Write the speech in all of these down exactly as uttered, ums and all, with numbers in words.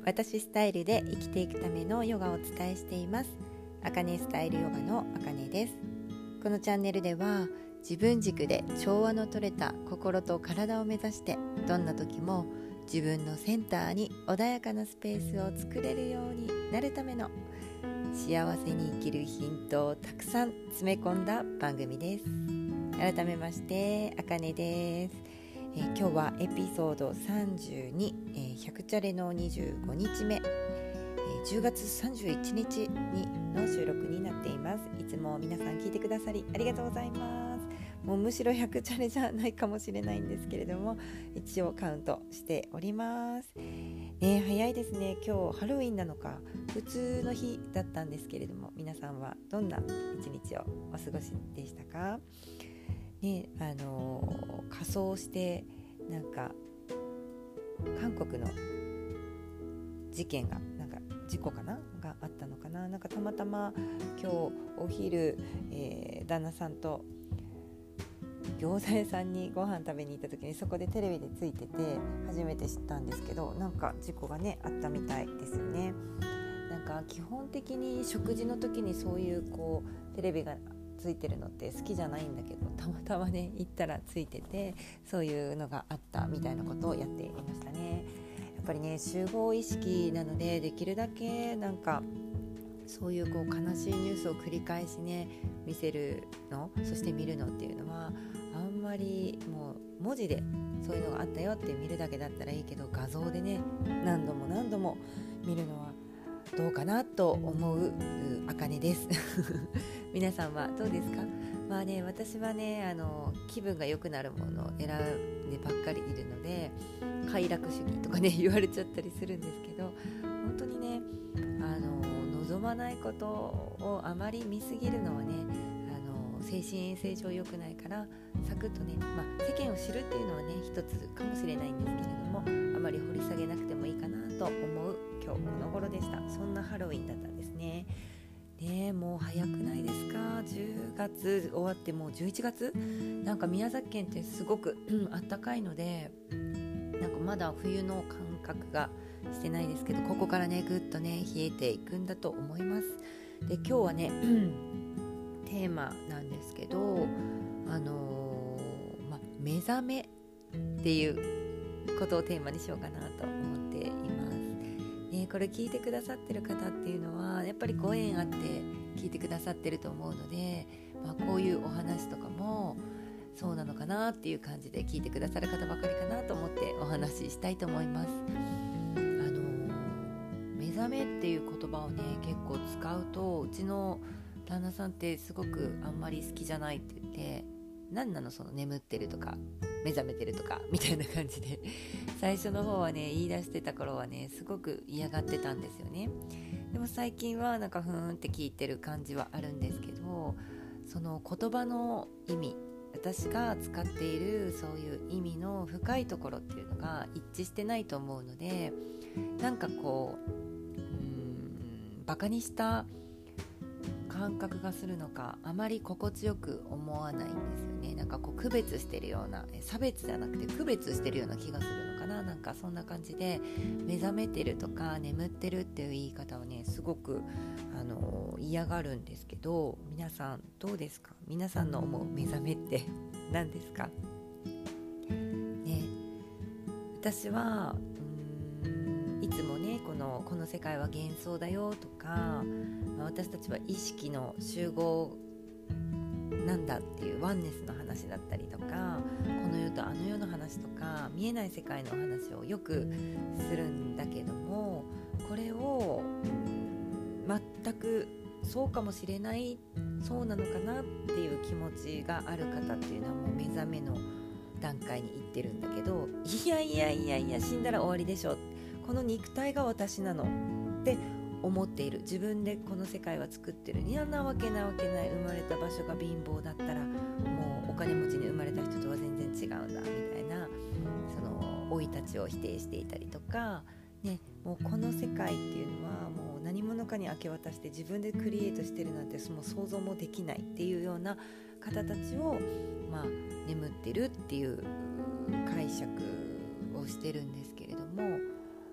私スタイルで生きていくためのヨガをお伝えしています。あかねスタイルヨガのあかねです。このチャンネルでは自分軸で調和の取れた心と体を目指して、どんな時も自分のセンターに穏やかなスペースを作れるようになるための幸せに生きるヒントをたくさん詰め込んだ番組です。改めましてあかねです。えー、今日はエピソードさんじゅうに、えー、ひゃくチャレのにじゅうごにちめ、えー、じゅうがつさんじゅういちにちにの収録になっています。いつも皆さん聞いてくださりありがとうございます。もうむしろひゃくチャレじゃないかもしれないんですけれども、一応カウントしております。ね、早いですね。今日ハロウィンなのか普通の日だったんですけれども、皆さんはどんな一日をお過ごしでしたかね。あのー、仮装してなんか韓国の事件がなんか事故かながあったのかな。なんかたまたま今日お昼、えー、旦那さんと餃子屋さんにご飯食べに行った時に、そこでテレビでついてて初めて知ったんですけど、なんか事故がねあったみたいですよね。なんか基本的に食事の時にそういうこうテレビがついてるのって好きじゃないんだけど、たまたまね行ったらついてて、そういうのがあったみたいなことをやっていましたね。やっぱりね集合意識なので、できるだけなんかそういうこう悲しいニュースを繰り返しね見せるの、そして見るのっていうのはあんまり、もう文字でそういうのがあったよって見るだけだったらいいけど、画像でね何度も何度も見るのはどうかなと思うあかねです皆さんはどうですか？まあね、私はねあの気分が良くなるものを選んでばっかりいるので、快楽主義とかね言われちゃったりするんですけど、本当にねあの望まないことをあまり見すぎるのはね、あの精神衛生上良くないから、サクッとね、まあ、世間を知るっていうのはね一つかもしれないんですけれども、あまり掘り下げなくてもいいかなと思う今日この頃でした。そんなハロウィンだったんですね。ねえ、もう早くないですか？じゅうがつ終わってもうじゅういちがつ、なんか宮崎県ってすごく、うん、暖かいので、なんかまだ冬の感覚がしてないですけど、ここからねぐっとね冷えていくんだと思います。で今日はね、うん、テーマなんですけど、あのーま、目覚めっていうことをテーマにしようかなと思っていますね。これ聞いてくださってる方っていうのはやっぱりご縁あって聞いてくださってると思うので、まあ、こういうお話とかもそうなのかなっていう感じで聞いてくださる方ばかりかなと思ってお話ししたいと思います。あのー、目覚めっていう言葉をね結構使うと、うちの旦那さんってすごくあんまり好きじゃないって言って、何なのその眠ってるとか目覚めてるとかみたいな感じで最初の方はね言い出してた頃はねすごく嫌がってたんですよね。でも最近はなんかふーんって聞いてる感じはあるんですけど、その言葉の意味、私が使っているそういう意味の深いところっていうのが一致してないと思うので、なんかこう、うーんバカにした感覚がするのか、あまり心地よく思わないんですよね。なんかこう区別してるような、差別じゃなくて区別してるような気がするのかな。なんかそんな感じで、目覚めてるとか眠ってるっていう言い方をねすごくあの嫌がるんですけど、皆さんどうですか？皆さんの思う目覚めって何ですかね。私はうーんいつもねこの、この世界は幻想だよとか、私たちは意識の集合なんだっていうワンネスの話だったりとか、この世とあの世の話とか見えない世界の話をよくするんだけども、これを全くそうかもしれない、そうなのかなっていう気持ちがある方っていうのはもう目覚めの段階に行ってるんだけど、いやいやいやいや死んだら終わりでしょ、この肉体が私なのって思っている、自分でこの世界は作ってる、いやなわけなわけない、生まれた場所が貧乏だったらもうお金持ちに生まれた人とは全然違うんだみたいな、その生い立ちを否定していたりとか、ね、もうこの世界っていうのはもう何者かに明け渡して自分でクリエイトしてるなんてもう想像もできないっていうような方たちを、まあ、眠ってるっていう解釈をしてるんですけれども、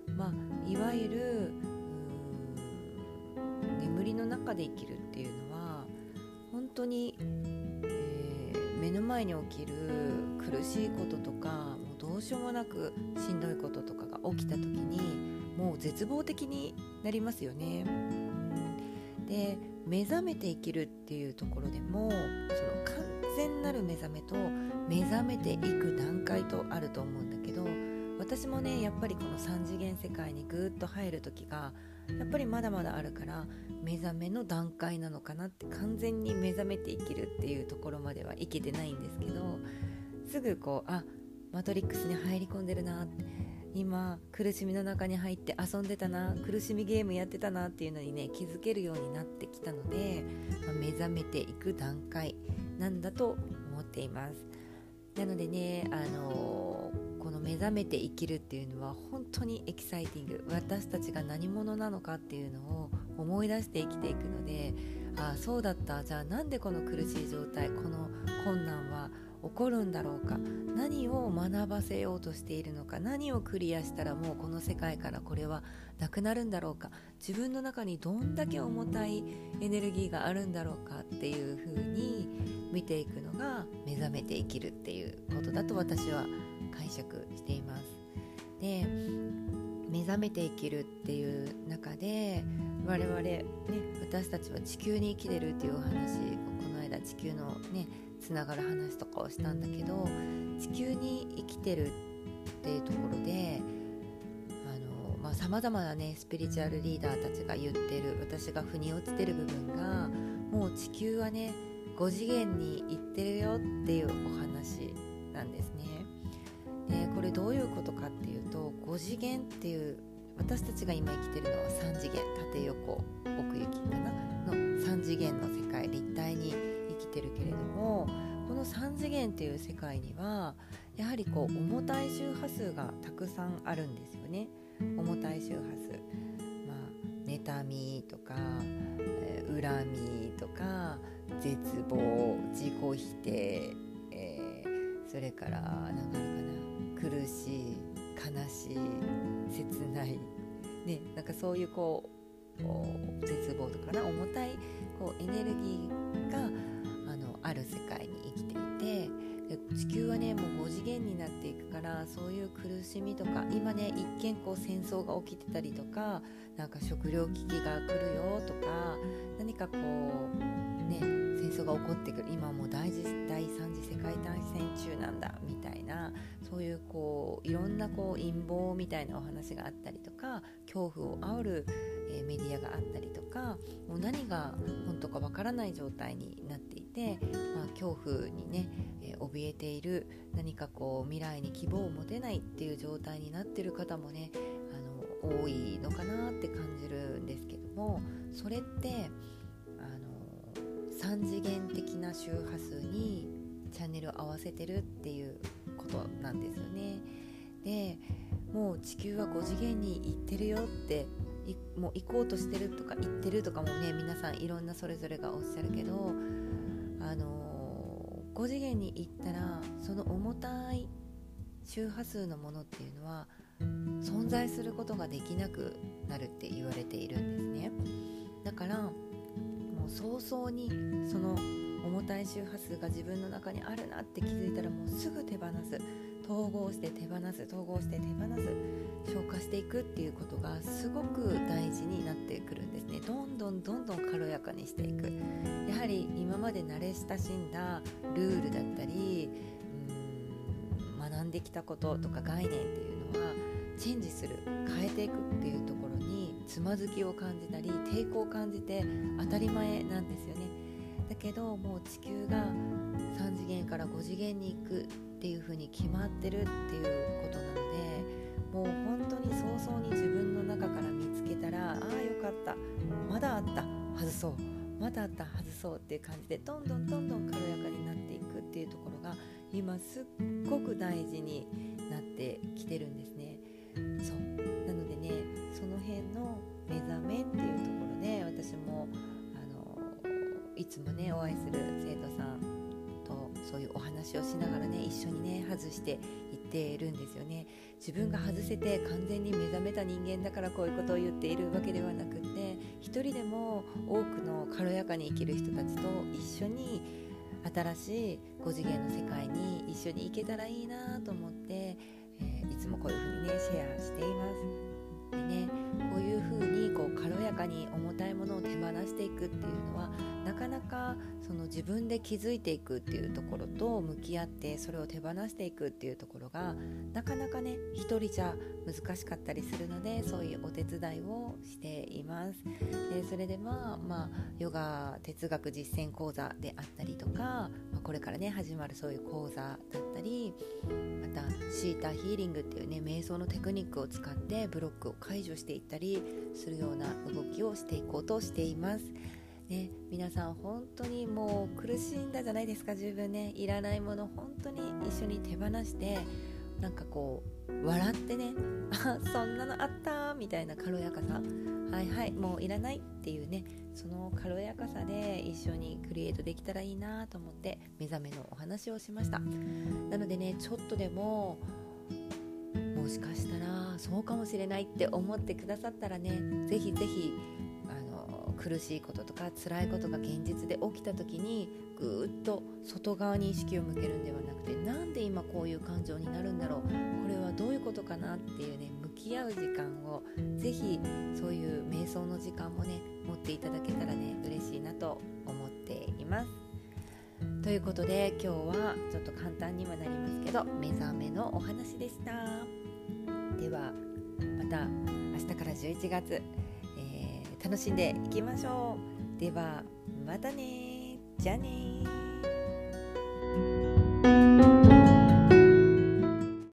まあ、いわゆる眠りの中で生きるっていうのは本当に、えー、目の前に起きる苦しいこととか、もうどうしようもなくしんどいこととかが起きた時にもう絶望的になりますよね。で、目覚めて生きるっていうところでも、その完全なる目覚めと目覚めていく段階とあると思うんだけど、私もねやっぱりこのさん次元世界にぐーっと入る時がやっぱりまだまだあるから、目覚めの段階なのかなって、完全に目覚めて生きるっていうところまでは生きてないんですけど、すぐこうあマトリックスに入り込んでるなって、今苦しみの中に入って遊んでたな、苦しみゲームやってたなっていうのにね気づけるようになってきたので、まあ、目覚めていく段階なんだと思っています。なのでね、あのー、この目覚めて生きるっていうのは本当にエキサイティング、私たちが何者なのかっていうのを思い出して生きていくので、ああそうだった、じゃあなんでこの苦しい状態、この困難は起こるんだろうか、何を学ばせようとしているのか、何をクリアしたらもうこの世界からこれはなくなるんだろうか、自分の中にどんだけ重たいエネルギーがあるんだろうかっていう風に見ていくのが目覚めて生きるっていうことだと私は解釈しています。で、目覚めて生きるっていう中で我々ね、私たちは地球に生きてるっていうお話、この間地球のねつながる話とかをしたんだけど、地球に生きてるっていうところで、あの、まあ、様々なねスピリチュアルリーダーたちが言ってる、私が腑に落ちてる部分が、もう地球はねご次元に行ってるよっていうお話なんですね。で、これどういうことかっていうと、ご次元っていう、私たちが今生きてるのはさん次元、縦横奥行きかなのさん次元の世界、立体に生きてるけれども、このさん次元っていう世界にはやはりこう重たい周波数がたくさんあるんですよね。重たい周波数、まあ、妬みとか、えー、恨みとか絶望、自己否定、えー、それから何かあるかな、苦しい、悲しい、切ない、ね、なんかそういうこう絶望とかな、重たいこうエネルギーがあのある世界に生きていて、で地球はねもうご次元になっていくから、そういう苦しみとか、今ね一見こう戦争が起きてたりとか、なんか食糧危機が来るよとか、何かこうね戦争が起こってくる、今もう第第三次世界大戦中なんだみたいな、そういうこういろんなこう陰謀みたいなお話があったりとか、恐怖を煽る、えー、メディアがあったりとか、もう何が本当かわからない状態になっていて、まあ、恐怖にね、えー、怯えている、何かこう未来に希望を持てないっていう状態になっている方もね、あの多いのかなって感じるんですけども、それってあのさん次元的な周波数にチャンネルを合わせてるっていうことなんですよね。で、もう地球はご次元に行ってるよって、もう行こうとしてるとか行ってるとかもね、皆さんいろんなそれぞれがおっしゃるけど、あのー、ご次元に行ったらその重たい周波数のものっていうのは存在することができなくなるって言われているんですね。だからもう早々にその重たい周波数が自分の中にあるなって気づいたら、もうすぐ手放す、統合して手放す、統合して手放す、消化していくっていうことがすごく大事になってくるんですね。どんどんどんどん軽やかにしていく。やはり今まで慣れ親しんだルールだったり、うーん学んできたこととか概念っていうのはチェンジする、変えていくっていうところにつまずきを感じたり抵抗を感じて当たり前なんですよね。だけどもう地球がさん次元からご次元に行くっていう風に決まってるっていうことなので、もう本当に早々に自分の中から見つけたら、ああよかった、まだあった、外そう、まだあった、外そうっていう感じで、どんどんどんどん軽やかになっていくっていうところが今すっごく大事になってきてるんですね。そうなのでね、その辺の目覚めっていうところで、私もいつもねお会いする生徒さんとそういうお話をしながらね、一緒にね外していってるんですよね。自分が外せて完全に目覚めた人間だからこういうことを言っているわけではなくて、一人でも多くの軽やかに生きる人たちと一緒に新しいご次元の世界に一緒に行けたらいいなと思って、えー、いつもこういうふうにねシェアしています。でね、こういうふうにこう軽やかに重たいものを手放していくっていうのは、なかなかその自分で気づいていくっていうところと向き合ってそれを手放していくっていうところがなかなかね一人じゃ難しかったりするので、そういうお手伝いをしています。でそれでまあまあヨガ哲学実践講座であったりとか、まあ、これからね始まるそういう講座だったり、またシータヒーリングっていうね瞑想のテクニックを使ってブロックを解除していったりするような動きをしていこうとしています。ね、皆さん本当にもう苦しんだじゃないですか。自分ね、いらないもの本当に一緒に手放して、なんかこう笑ってね、あ、そんなのあったみたいな軽やかさ、はいはいもういらないっていうね、その軽やかさで一緒にクリエイトできたらいいなと思って目覚めのお話をしました。なのでね、ちょっとでももしかしたらそうかもしれないって思ってくださったらね、ぜひぜひ苦しいこととか辛いことが現実で起きた時にぐーっと外側に意識を向けるんではなくて、なんで今こういう感情になるんだろう、これはどういうことかなっていうね、向き合う時間をぜひそういう瞑想の時間もね持っていただけたらね嬉しいなと思っています。ということで今日はちょっと簡単にはなりますけど目覚めのお話でした。ではまた明日からじゅういちがつ楽しんでいきましょう。ではまたね。じゃあね。